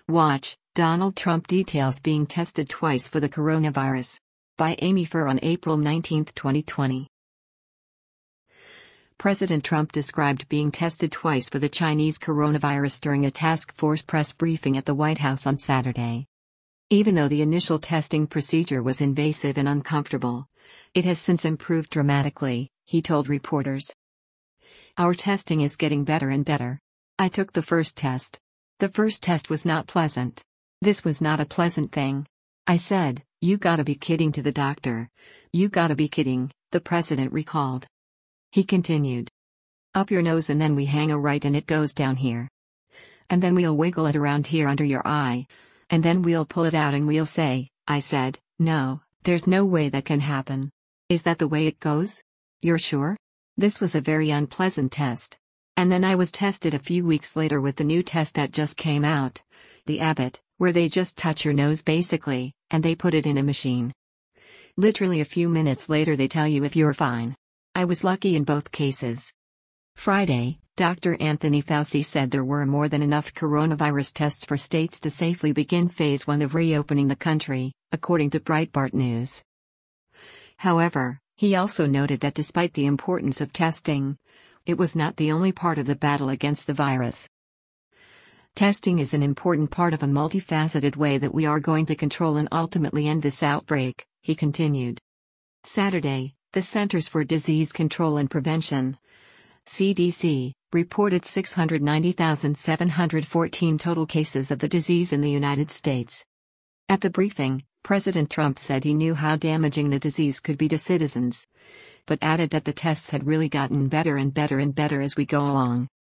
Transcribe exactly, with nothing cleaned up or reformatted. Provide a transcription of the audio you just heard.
Watch, Donald Trump details being tested twice for the coronavirus. By Amy Furr on April nineteenth, twenty twenty. President Trump described being tested twice for the Chinese coronavirus during a task force press briefing at the White House on Saturday. Even though the initial testing procedure was invasive and uncomfortable, it has since improved dramatically, he told reporters. Our testing is getting better and better. I took the first test. The first test was not pleasant. This was not a pleasant thing. I said, "You gotta be kidding," to the doctor. "You gotta be kidding," the president recalled. He continued. "Up your nose and then we hang a right and it goes down here. And then we'll wiggle it around here under your eye. And then we'll pull it out and we'll say," I said, "No, there's no way that can happen. Is that the way it goes? You're sure?" This was a very unpleasant test. And then I was tested a few weeks later with the new test that just came out, the Abbott, where they just touch your nose basically, and they put it in a machine. Literally a few minutes later they tell you if you're fine. I was lucky in both cases. Friday, Doctor Anthony Fauci said there were more than enough coronavirus tests for states to safely begin phase one of reopening the country, according to Breitbart News. However, he also noted that despite the importance of testing, it was not the only part of the battle against the virus. Testing is an important part of a multifaceted way that we are going to control and ultimately end this outbreak, he continued. Saturday, the Centers for Disease Control and Prevention, C D C, reported six hundred ninety thousand seven hundred fourteen total cases of the disease in the United States. At the briefing, President Trump said he knew how damaging the disease could be to citizens, but added that the tests had really gotten better and better and better as we go along.